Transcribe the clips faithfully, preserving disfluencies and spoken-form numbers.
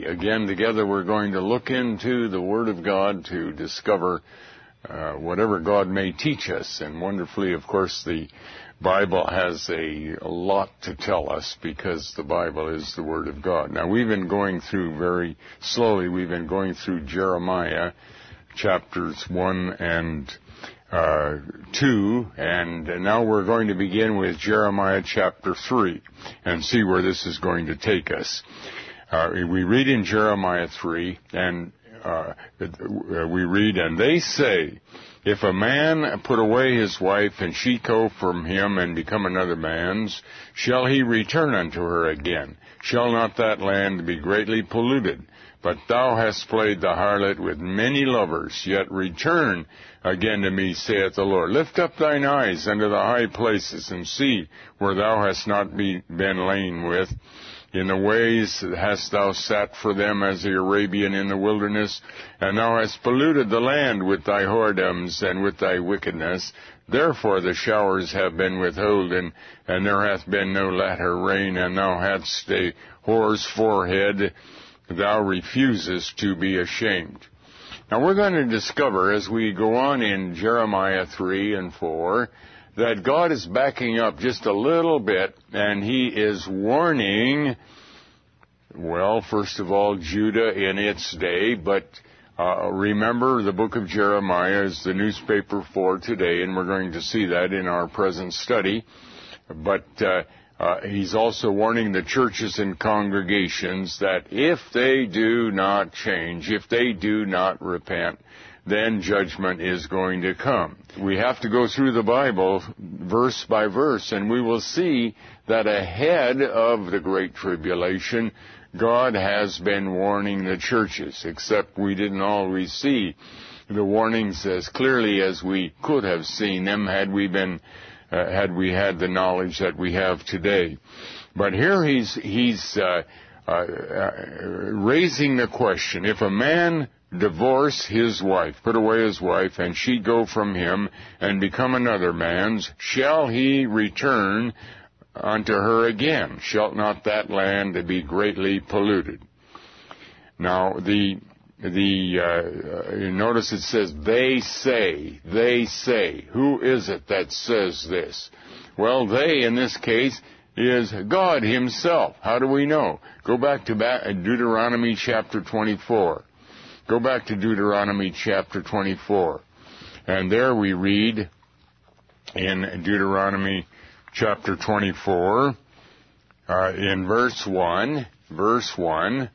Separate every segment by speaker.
Speaker 1: again together we're going to look into the Word of God to discover uh, whatever God may teach us. And wonderfully, of course, the Bible has a, a lot to tell us because the Bible is the Word of God. Now, we've been going through very slowly, we've been going through Jeremiah chapters one and uh, two, and now we're going to begin with Jeremiah chapter three and see where this is going to take us. Uh, we read in Jeremiah three, and uh, we read, "And they say, if a man put away his wife, and she go from him and become another man's, shall he return unto her again? Shall not that land be greatly polluted? But thou hast played the harlot with many lovers, yet return again to me, saith the Lord. Lift up thine eyes unto the high places, and see where thou hast not be, been lain with. In the ways hast thou sat for them as the Arabian in the wilderness, and thou hast polluted the land with thy whoredoms and with thy wickedness. Therefore the showers have been withholden, and there hath been no latter rain, and thou hadst a whore's forehead. Thou refusest to be ashamed." Now we're going to discover as we go on in Jeremiah three and four that God is backing up just a little bit, and He is warning, well, first of all, Judah in its day, but uh, remember the book of Jeremiah is the newspaper for today, and we're going to see that in our present study. But uh, uh, He's also warning the churches and congregations that if they do not change, if they do not repent, then judgment is going to come. We have to go through the Bible verse by verse, and we will see that ahead of the Great Tribulation, God has been warning the churches, except we didn't always see the warnings as clearly as we could have seen them had we been, uh, had we had the knowledge that we have today. But here he's, he's, uh, uh, uh raising the question, if a man divorce his wife, put away his wife, and she go from him and become another man's, shall he return unto her again? Shall not that land be greatly polluted? Now, the, the, uh, you notice it says, they say, they say. Who is it that says this? Well, they, in this case, is God Himself. How do we know? Go back to Deuteronomy chapter twenty-four. Go back to Deuteronomy chapter twenty-four. And there we read in Deuteronomy chapter twenty-four, uh, in verse one, verse one,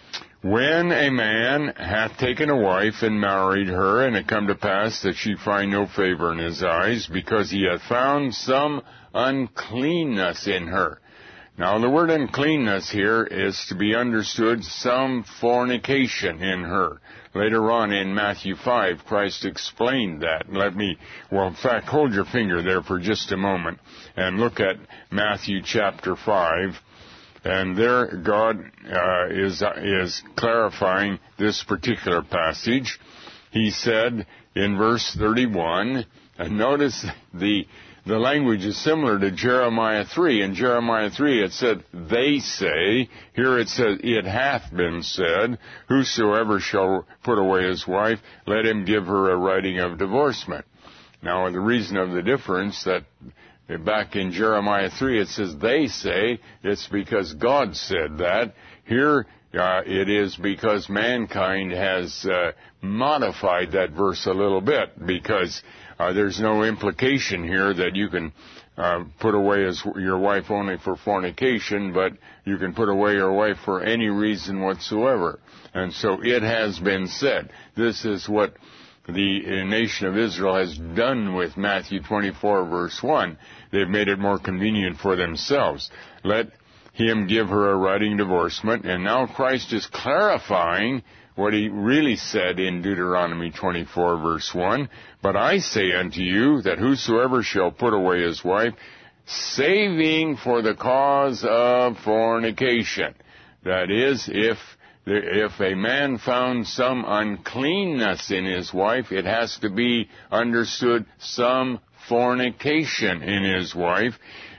Speaker 1: "When a man hath taken a wife and married her, and it come to pass that she find no favor in his eyes, because he hath found some uncleanness in her." Now, the word uncleanness here is to be understood some fornication in her. Later on in Matthew five, Christ explained that. Let me, well, in fact, hold your finger there for just a moment and look at Matthew chapter five. And there God uh, is, uh, is clarifying this particular passage. He said in verse thirty-one, and notice the The language is similar to Jeremiah three. In Jeremiah three it said, they say. Here it says, it hath been said, whosoever shall put away his wife, let him give her a writing of divorcement. Now, the reason of the difference that back in Jeremiah three it says, they say, it's because God said that. Here uh, it is because mankind has uh, modified that verse a little bit, because Uh, there's no implication here that you can uh, put away as your wife only for fornication, but you can put away your wife for any reason whatsoever. And so it has been said. This is what the nation of Israel has done with Matthew twenty-four, verse one. They've made it more convenient for themselves. Let him give her a writing divorcement. And now Christ is clarifying what He really said in Deuteronomy twenty-four, verse one. "But I say unto you that whosoever shall put away his wife, saving for the cause of fornication." That is, if if a man found some uncleanness in his wife, it has to be understood some fornication in his wife.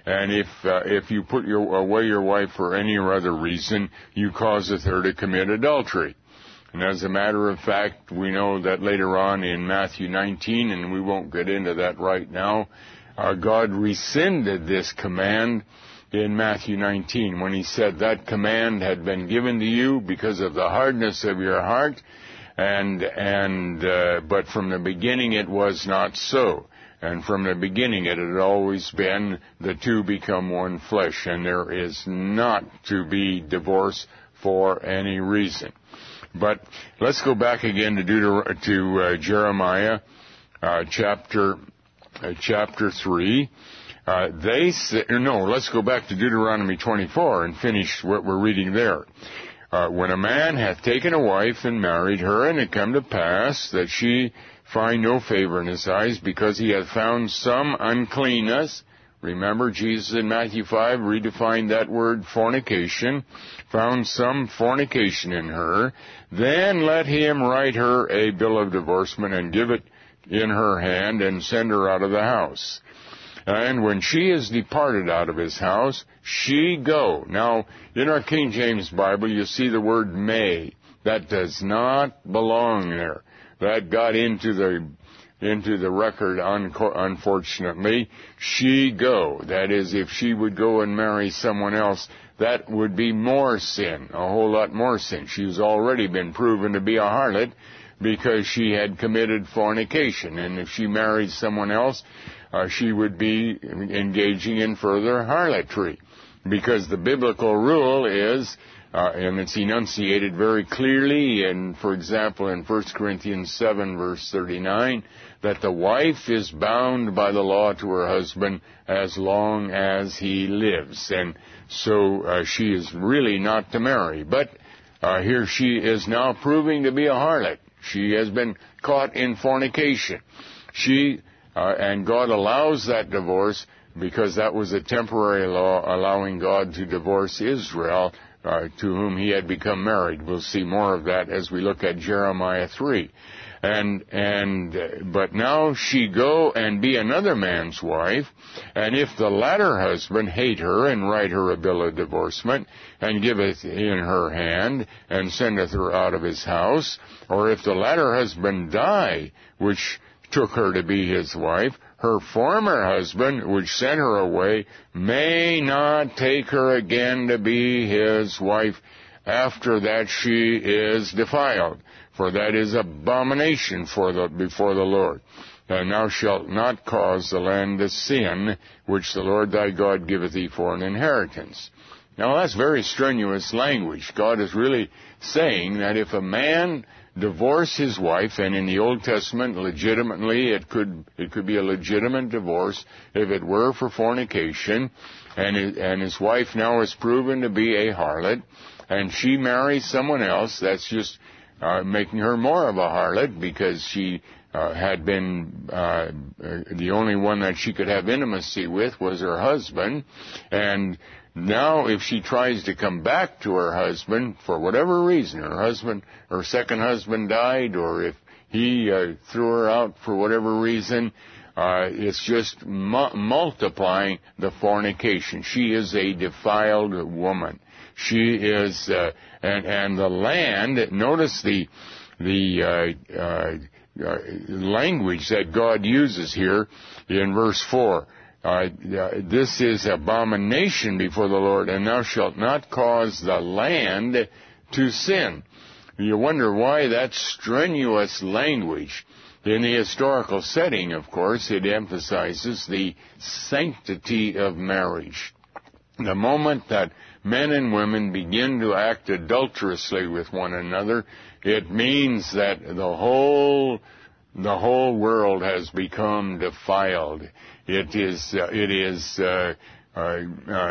Speaker 1: And if uh, if you put your, away your wife for any other reason, you causeth her to commit adultery. And as a matter of fact, we know that later on in Matthew nineteen, and we won't get into that right now, uh, God rescinded this command in Matthew nineteen when he said that command had been given to you because of the hardness of your heart, and and uh, but from the beginning it was not so. And from the beginning it had always been the two become one flesh, and there is not to be divorce for any reason. But let's go back again to Deuter- to uh, Jeremiah uh, chapter uh, chapter three. Uh, they say, no, let's go back to Deuteronomy twenty-four and finish what we're reading there. Uh, when a man hath taken a wife and married her, and it come to pass that she find no favor in his eyes, because he hath found some uncleanness. Remember, Jesus in Matthew five redefined that word fornication, found some fornication in her, then let him write her a bill of divorcement and give it in her hand and send her out of the house. And when she is departed out of his house, she go. Now, in our King James Bible, you see the word may. That does not belong there. That got into the into the record, unfortunately. She go. That is, if she would go and marry someone else, that would be more sin, a whole lot more sin. She's already been proven to be a harlot because she had committed fornication. And if she married someone else, uh, she would be engaging in further harlotry. Because the biblical rule is, uh, and it's enunciated very clearly in, for example, in First Corinthians seven, verse thirty-nine, that the wife is bound by the law to her husband as long as he lives. And so uh, she is really not to marry. But uh, here she is now proving to be a harlot. She has been caught in fornication. She, uh, and God allows that divorce because that was a temporary law allowing God to divorce Israel, uh, to whom he had become married. We'll see more of that as we look at Jeremiah three. And, and, uh, but now she go and be another man's wife, and if the latter husband hate her and write her a bill of divorcement, and giveth in her hand, and sendeth her out of his house, or if the latter husband die, which took her to be his wife, her former husband, which sent her away, may not take her again to be his wife after that she is defiled. For that is abomination for the, before the Lord. And thou shalt not cause the land to sin, which the Lord thy God giveth thee for an inheritance. Now that's very strenuous language. God is really saying that if a man divorce his wife, and in the Old Testament, legitimately, it could it could be a legitimate divorce if it were for fornication, and it, and his wife now is proven to be a harlot, and she marries someone else, that's just uh, making her more of a harlot because she uh, had been uh, the only one that she could have intimacy with was her husband, and now, if she tries to come back to her husband, for whatever reason, her husband, her second husband died, or if he uh, threw her out for whatever reason, uh, it's just mu- multiplying the fornication. She is a defiled woman. She is, uh, and, and the land, notice the, the, uh, uh, uh, language that God uses here in verse four. Uh, this is abomination before the Lord, and thou shalt not cause the land to sin. You wonder why that strenuous language. In the historical setting, of course, it emphasizes the sanctity of marriage. The moment that men and women begin to act adulterously with one another, it means that the whole the whole world has become defiled. It is uh, it is uh, uh, uh,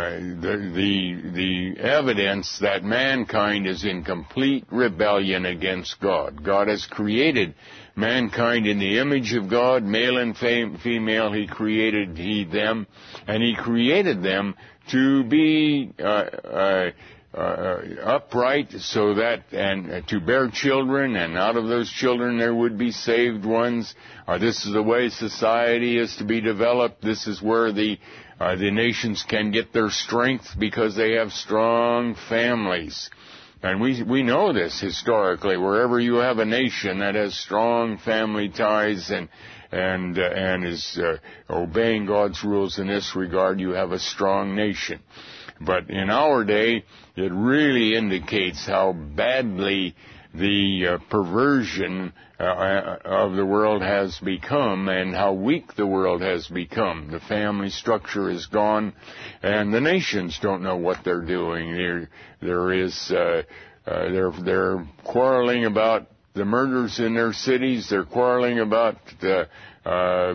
Speaker 1: the, the the evidence that mankind is in complete rebellion against God. God has created mankind in the image of God, male and fam- female. He created he them, and He created them to be uh, uh, uh, upright, so that and uh, to bear children, and out of those children there would be saved ones. Uh, this is the way society is to be developed. This is where the Uh, the nations can get their strength because they have strong families. And we we know this historically. Wherever you have a nation that has strong family ties and and uh, and is uh, obeying God's rules in this regard, you have a strong nation. But in our day, it really indicates how badly the uh, perversion uh, of the world has become and how weak the world has become. The family structure is gone, and the nations don't know what they're doing. There, there is, uh, uh, they're, they're quarreling about the murders in their cities. They're quarreling about the, uh,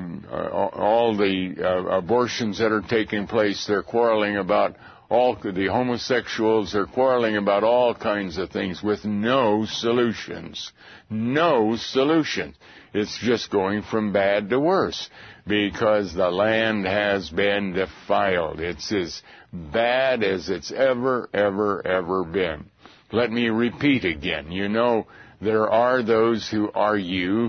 Speaker 1: all the uh, abortions that are taking place. They're quarreling about all the homosexuals. Are quarreling about all kinds of things with no solutions. No solutions. It's just going from bad to worse because the land has been defiled. It's as bad as it's ever, ever, ever been. Let me repeat again. You know, there are those who argue,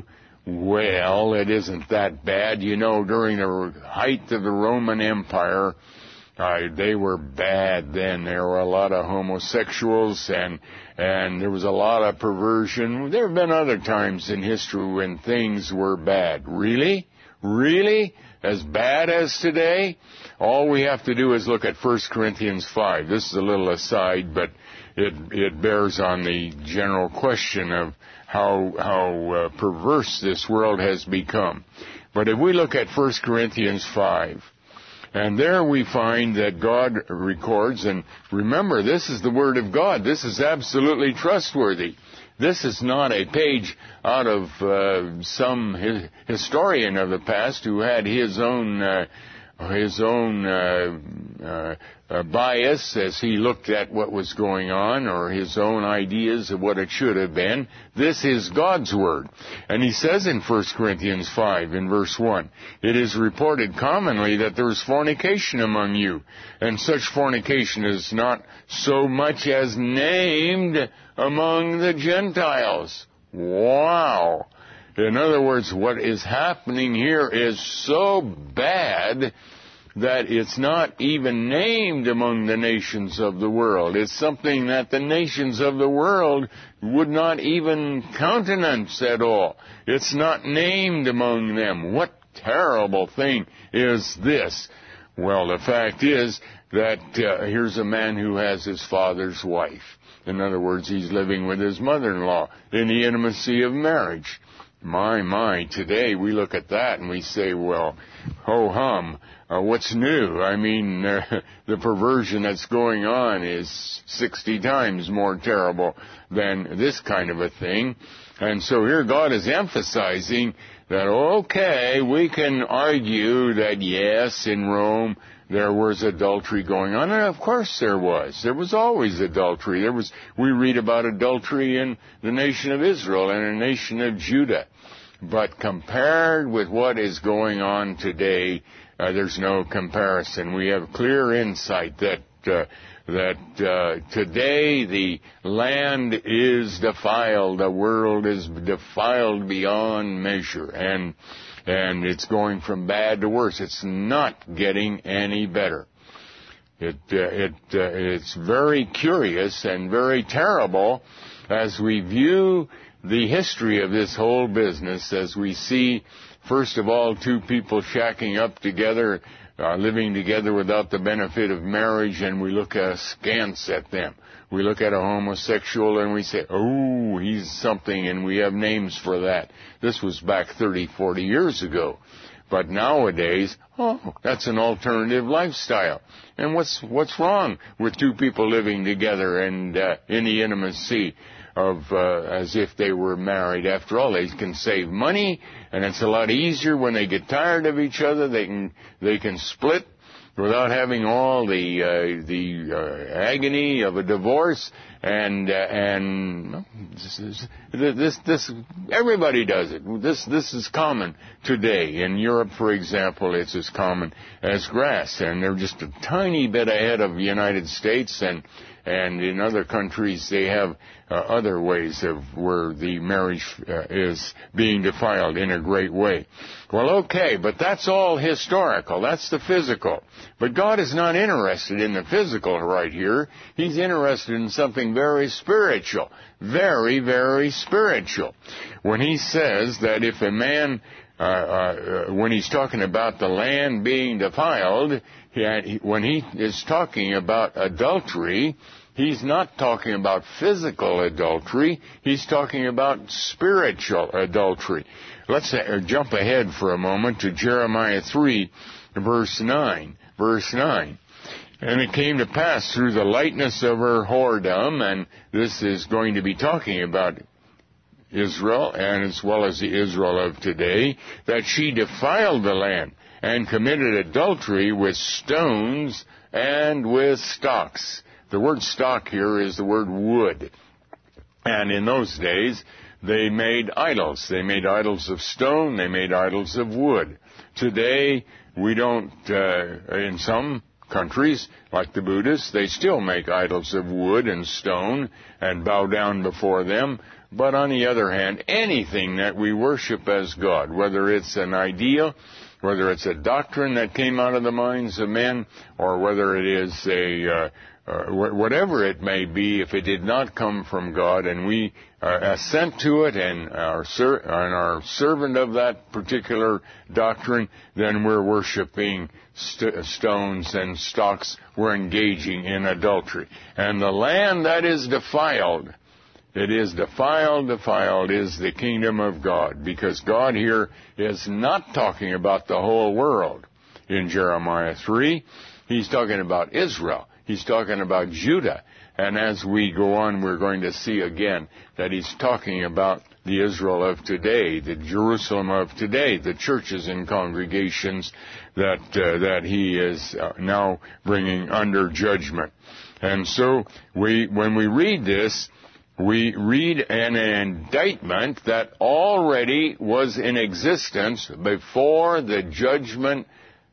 Speaker 1: well, it isn't that bad. You know, during the height of the Roman Empire, Uh, they were bad then. There were a lot of homosexuals and and there was a lot of perversion. There have been other times in history when things were bad. Really? Really? As bad as today? All we have to do is look at First Corinthians five. This is a little aside, but it it bears on the general question of how how uh, perverse this world has become. But if we look at First Corinthians five, and there we find that God records, and remember, this is the Word of God. This is absolutely trustworthy. This is not a page out of uh, some hi- historian of the past who had his own uh, his own uh, uh, uh, bias as he looked at what was going on, or his own ideas of what it should have been. This is God's Word. And he says in First Corinthians five, in verse one, "It is reported commonly that there is fornication among you, and such fornication is not so much as named among the Gentiles." Wow! In other words, what is happening here is so bad that it's not even named among the nations of the world. It's something that the nations of the world would not even countenance at all. It's not named among them. What terrible thing is this? Well, the fact is that uh, here's a man who has his father's wife. In other words, he's living with his mother-in-law in the intimacy of marriage. My, my, today we look at that and we say, well, ho-hum, uh, what's new? I mean, uh, the perversion that's going on is sixty times more terrible than this kind of a thing. And so here God is emphasizing that, okay, we can argue that, yes, in Rome there was adultery going on, and of course there was. There was always adultery. There was, we read about adultery in the nation of Israel and the nation of Judah. But compared with what is going on today, uh, there's no comparison. We have clear insight that uh, that uh, today the land is defiled, the world is defiled beyond measure, and and it's going from bad to worse. It's not getting any better. It uh, it uh, it's very curious and very terrible as we view the history of this whole business, as we see, first of all, two people shacking up together, uh, living together without the benefit of marriage, and we look askance at them. We look at a homosexual and we say, oh, he's something, and we have names for that. This was back thirty, forty years ago. But nowadays, oh, that's an alternative lifestyle. And what's what's wrong with two people living together and uh, in the intimacy of uh, as if they were married? After all, they can save money, and it's a lot easier when they get tired of each other. They can they can split without having all the uh, the uh, agony of a divorce, and uh, and This, this, everybody does it. This, this is common today. In Europe, for example, it's as common as grass, and they're just a tiny bit ahead of the United States, and and in other countries they have uh, other ways of where the marriage uh, is being defiled in a great way. Well, okay, but that's all historical. That's the physical. But God is not interested in the physical right here. He's interested in something very spiritual. Very, very spiritual. When he says that if a man, uh, uh, when he's talking about the land being defiled, he, when he is talking about adultery, he's not talking about physical adultery. He's talking about spiritual adultery. Let's uh, jump ahead for a moment to Jeremiah three, verse nine. Verse nine. And it came to pass through the lightness of her whoredom, and this is going to be talking about Israel, and as well as the Israel of today, that she defiled the land and committed adultery with stones and with stocks. The word stock here is the word wood. And in those days, they made idols. They made idols of stone. They made idols of wood. Today, we don't, uh, in some countries, like the Buddhists, they still make idols of wood and stone and bow down before them. But on the other hand, anything that we worship as God, whether it's an idea, whether it's a doctrine that came out of the minds of men, or whether it is a uh, uh, whatever it may be, if it did not come from God and we uh, assent to it and are, ser- and are servant of that particular doctrine, then we're worshiping st- stones and stocks. We're engaging in adultery. And the land that is defiled, it is defiled, defiled is the kingdom of God, because God here is not talking about the whole world. In Jeremiah three, he's talking about Israel. He's talking about Judah. And as we go on, we're going to see again that he's talking about the Israel of today, the Jerusalem of today, the churches and congregations that uh, that he is uh, now bringing under judgment. And so we, when we read this, we read an indictment that already was in existence before the judgment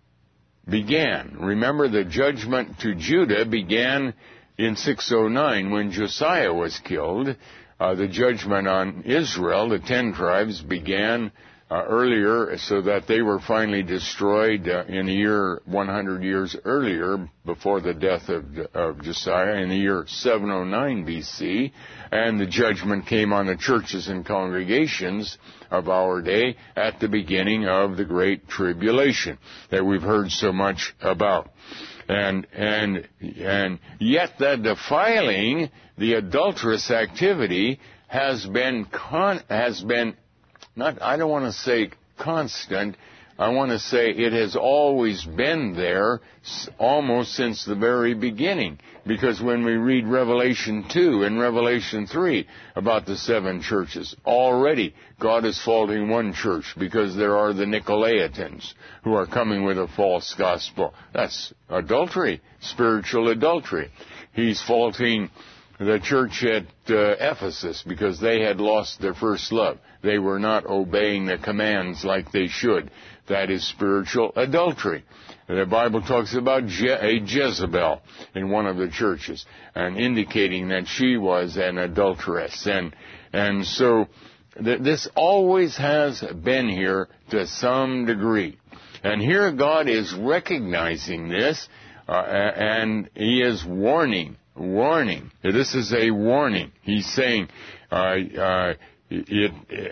Speaker 1: began. Remember, the judgment to Judah began in six oh nine when Josiah was killed. Uh, the judgment on Israel, the ten tribes, began uh, earlier, so that they were finally destroyed uh, in the year one hundred years earlier, before the death of, of Josiah, in the year seven oh nine B C, and the judgment came on the churches and congregations of our day at the beginning of the Great Tribulation that we've heard so much about. And, and, and yet that defiling, the adulterous activity has been con, has been not, I don't want to say constant, I want to say it has always been there almost since the very beginning. Because when we read Revelation two and Revelation three about the seven churches, already God is faulting one church because there are the Nicolaitans who are coming with a false gospel. That's adultery, spiritual adultery. He's faulting the church at uh, Ephesus because they had lost their first love. They were not obeying the commands like they should. That is spiritual adultery. The Bible talks about Je- a Jezebel in one of the churches, and indicating that she was an adulteress. And and so th- this always has been here to some degree. And here God is recognizing this, uh, and He is warning, warning. This is a warning. He's saying, uh, uh, It,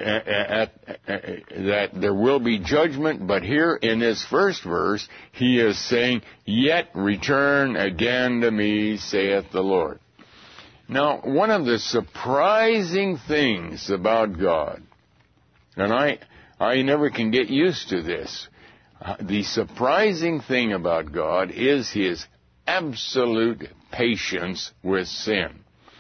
Speaker 1: at, at, at, that there will be judgment, but here in this first verse, he is saying, "Yet return again to me, saith the Lord." Now, one of the surprising things about God, and I, I never can get used to this, uh, the surprising thing about God is His absolute patience with sin.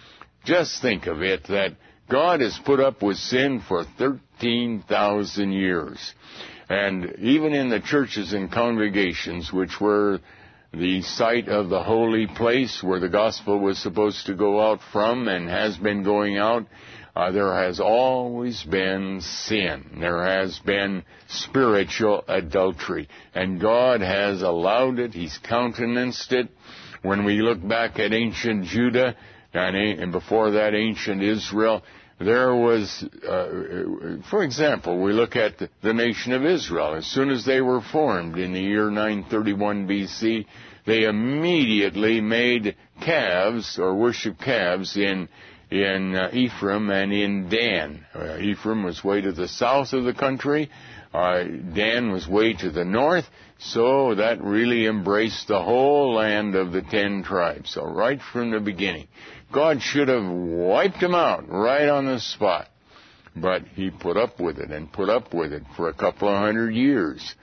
Speaker 1: Just think of it, that God has put up with sin for thirteen thousand years. And even in the churches and congregations, which were the site of the holy place where the gospel was supposed to go out from and has been going out, uh, there has always been sin. There has been spiritual adultery. And God has allowed it. He's countenanced it. When we look back at ancient Judah and, and before that ancient Israel, there was, uh, for example, we look at the, the nation of Israel. As soon as they were formed in the year nine thirty-one B C, they immediately made calves or worshiped calves in in uh, Ephraim and in Dan. Uh, Ephraim was way to the south of the country. Uh, Dan was way to the north. So that really embraced the whole land of the ten tribes. So right from the beginning, God should have wiped them out right on the spot. But He put up with it and put up with it for a couple of hundred years.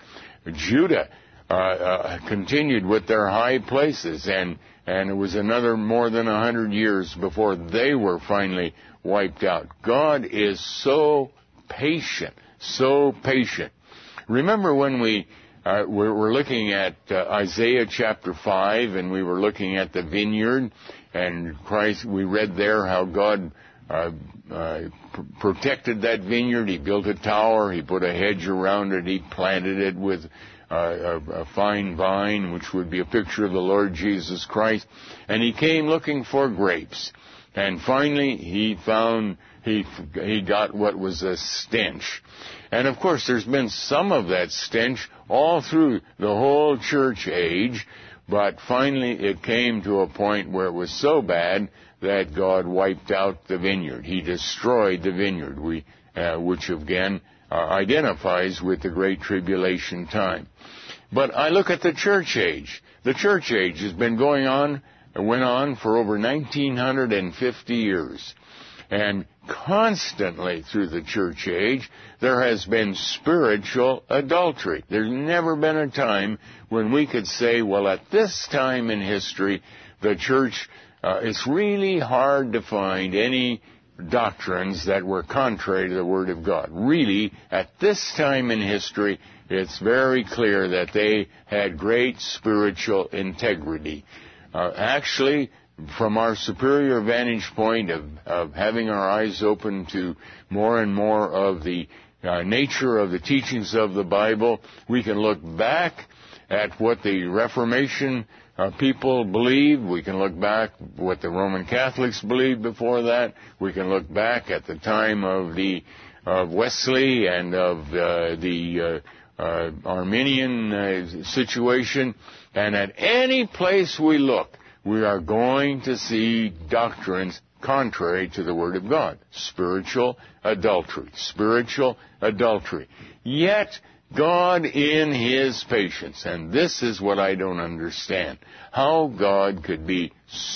Speaker 1: Judah uh, uh, continued with their high places, and and it was another more than a hundred years before they were finally wiped out. God is so patient, so patient. Remember when we uh, we were looking at uh, Isaiah chapter five, and we were looking at the vineyard, and Christ, we read there how God uh, uh, pr- protected that vineyard. He built a tower, He put a hedge around it, He planted it with Uh, a, a fine vine, which would be a picture of the Lord Jesus Christ. And He came looking for grapes. And finally, He found, he, he got what was a stench. And of course, there's been some of that stench all through the whole church age. But finally, it came to a point where it was so bad that God wiped out the vineyard. He destroyed the vineyard, we, uh, which again, Uh, identifies with the Great Tribulation time. But I look at the church age. The church age has been going on, went on for over nineteen fifty years. And constantly through the church age, there has been spiritual adultery. There's never been a time when we could say, well, at this time in history, the church, uh, it's really hard to find any doctrines that were contrary to the Word of God. Really, at this time in history, it's very clear that they had great spiritual integrity. Uh, actually, from our superior vantage point of, of having our eyes open to more and more of the uh, nature of the teachings of the Bible, we can look back at what the Reformation Uh, people believed. We can look back what the Roman Catholics believed before that. We can look back at the time of the of Wesley and of uh, the uh, uh, Arminian uh, situation. And at any place we look, we are going to see doctrines contrary to the Word of God. Spiritual adultery. Spiritual adultery. Yet, God in His patience, and this is what I don't understand, how God could be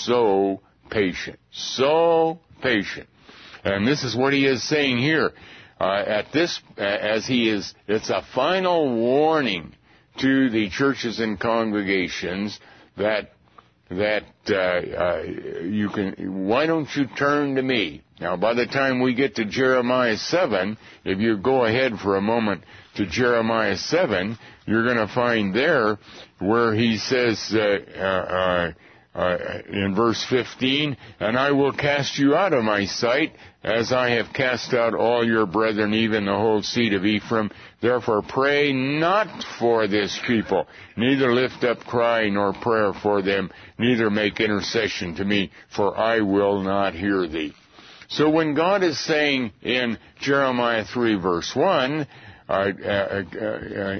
Speaker 1: so patient, so patient. And this is what He is saying here. Uh, at this, as He is, it's a final warning to the churches and congregations that that uh, uh, you can. Why don't you turn to me? Now, by the time we get to Jeremiah seven, if you go ahead for a moment to Jeremiah seven, you're going to find there where He says uh, uh, uh, in verse fifteen, "And I will cast you out of my sight, as I have cast out all your brethren, even the whole seed of Ephraim. Therefore pray not for this people, neither lift up cry nor prayer for them, neither make intercession to me, for I will not hear thee." So when God is saying in Jeremiah three verse one, uh, uh, uh, uh,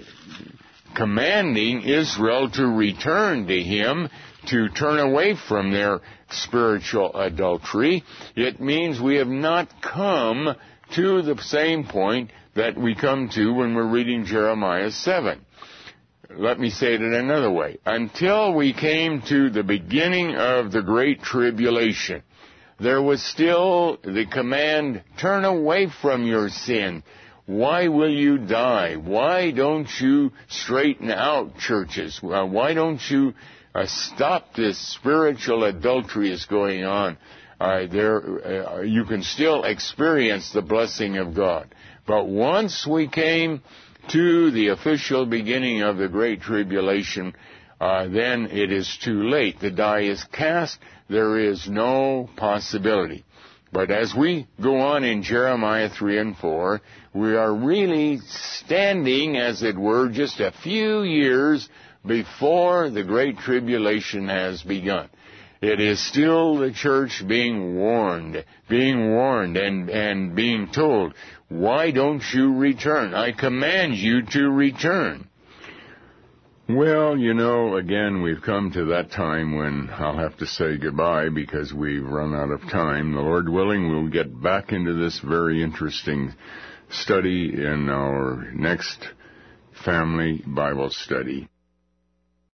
Speaker 1: commanding Israel to return to Him, to turn away from their spiritual adultery, it means we have not come to the same point that we come to when we're reading Jeremiah seven. Let me say it in another way. Until we came to the beginning of the Great Tribulation, there was still the command, turn away from your sin. Why will you die? Why don't you straighten out, churches? Uh, why don't you uh, stop this spiritual adultery is going on? Uh, there, uh, you can still experience the blessing of God. But once we came to the official beginning of the Great Tribulation, uh, then it is too late. The die is cast. There is no possibility. But as we go on in Jeremiah three and four, we are really standing, as it were, just a few years before the Great Tribulation has begun. It is still the church being warned, being warned and, and being told, why don't you return? I command you to return. Well, you know, again, we've come to that time when I'll have to say goodbye because we've run out of time. The Lord willing, we'll get back into this very interesting study in our next family Bible study.